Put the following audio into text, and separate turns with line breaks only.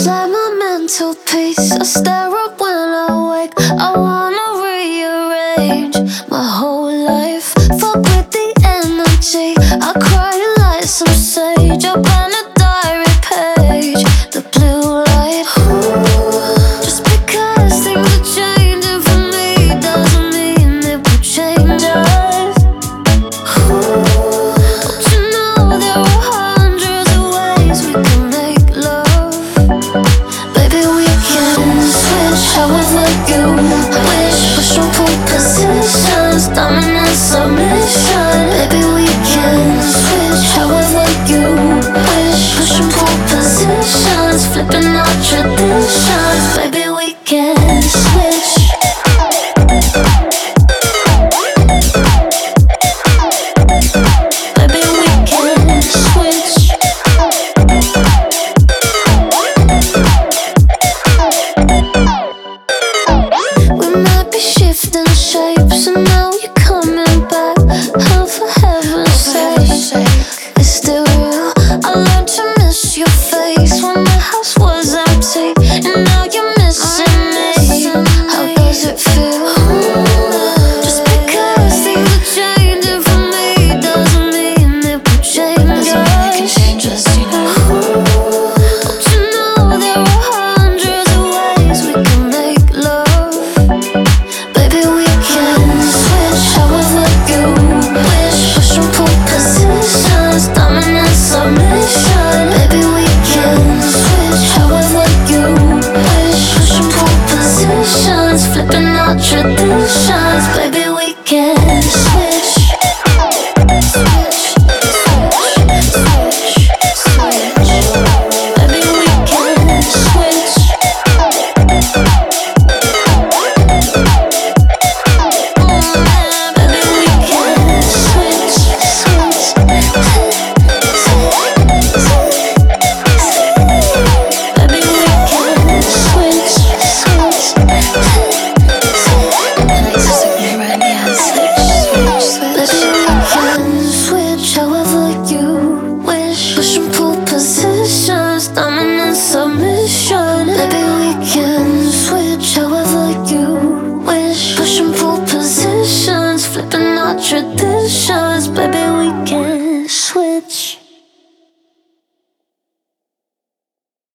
like my mental peace. I stare up when I wake. I wanna rearrange my whole life. Fuck with the energy. I cry and light some sage up on a diary page. The blue light. Just because things are changing for me doesn't mean it will change us. Don't you know there are hundreds of ways we can make love? Baby, we can switch however you wish. Push and pull positions, dominant submission. Baby, we can switch however you wish. Push and pull positions, flipping our traditions. Baby, we can switch.